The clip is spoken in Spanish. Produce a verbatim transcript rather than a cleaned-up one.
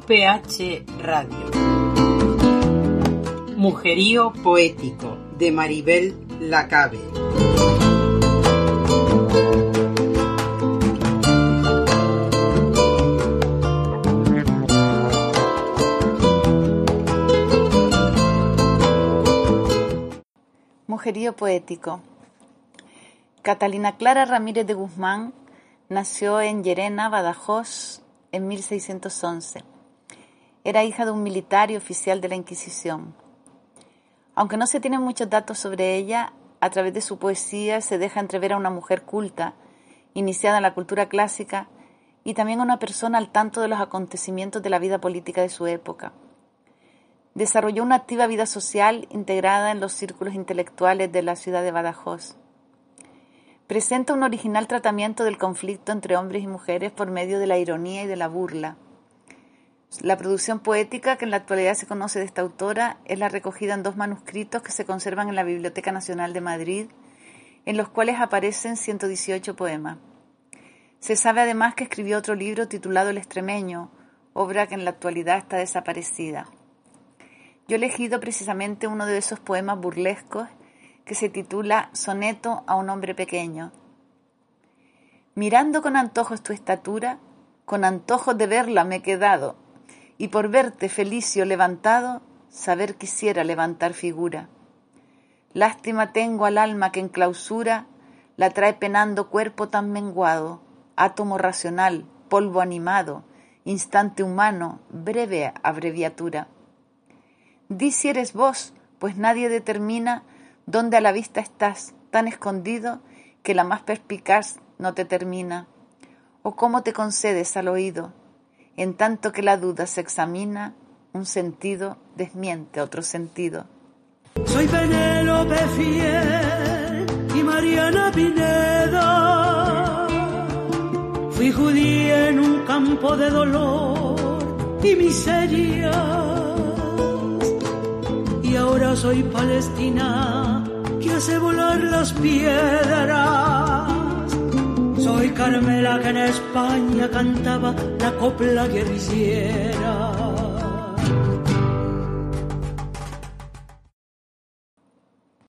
P H Radio. Mujerío poético, de Maribel Lacabe. Mujerío poético. Catalina Clara Ramírez de Guzmán nació en Llerena, Badajoz, en mil seiscientos once. Era hija de un militar y oficial de la Inquisición. Aunque no se tienen muchos datos sobre ella, a través de su poesía se deja entrever a una mujer culta, iniciada en la cultura clásica, y también a una persona al tanto de los acontecimientos de la vida política de su época. Desarrolló una activa vida social integrada en los círculos intelectuales de la ciudad de Badajoz. Presenta un original tratamiento del conflicto entre hombres y mujeres por medio de la ironía y de la burla. La producción poética que en la actualidad se conoce de esta autora es la recogida en dos manuscritos que se conservan en la Biblioteca Nacional de Madrid, en los cuales aparecen ciento dieciocho poemas. Se sabe además que escribió otro libro titulado El Extremeño, obra que en la actualidad está desaparecida. Yo he elegido precisamente uno de esos poemas burlescos que se titula Soneto a un hombre pequeño. Mirando con antojos tu estatura, con antojos de verla me he quedado, y por verte felicio levantado, saber quisiera levantar figura. Lástima tengo al alma que en clausura la trae penando cuerpo tan menguado, átomo racional, polvo animado, instante humano, breve abreviatura. Di si eres vos, pues nadie determina dónde a la vista estás, tan escondido que la más perspicaz no te termina, o cómo te concedes al oído, en tanto que la duda se examina, un sentido desmiente otro sentido. Soy Penélope Fiel y Mariana Pineda, fui judía en un campo de dolor y miseria, y ahora soy palestina que hace volar las piedras. Soy Carmela que en España cantaba la copla guerrillera.